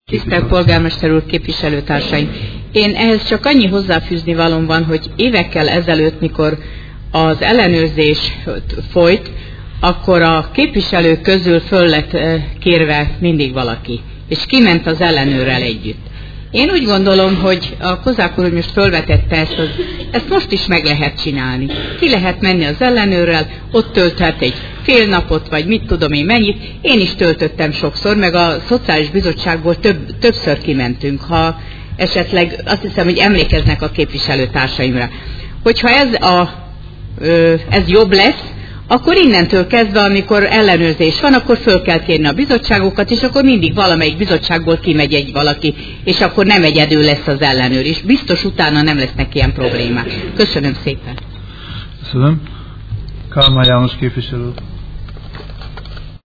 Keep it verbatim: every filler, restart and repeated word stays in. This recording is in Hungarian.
Tisztelt polgármester úr, képviselőtársaim! Én ehhez csak annyi hozzáfűzni valóm van, hogy évekkel ezelőtt, mikor az ellenőrzés folyt, akkor a képviselők közül föl lett kérve mindig valaki, és kiment az ellenőrrel együtt. Én úgy gondolom, hogy a Kozák úr most fölvetette ezt, az, ezt most is meg lehet csinálni. Ki lehet menni az ellenőrrel, ott tölthet egy fél napot, vagy mit tudom én mennyit. Én is töltöttem sokszor, meg a Szociális Bizottságból több, többször kimentünk, ha esetleg azt hiszem, hogy emlékeznek a képviselőtársaimra. Hogyha ez, a, ez jobb lesz, akkor innentől kezdve, amikor ellenőrzés van, akkor föl kell kérni a bizottságokat, és akkor mindig valamelyik bizottságból kimegy egy valaki, és akkor nem egyedül lesz az ellenőr, és biztos utána nem lesznek ilyen problémák. Köszönöm szépen. Köszönöm. Kálmán János képviselő.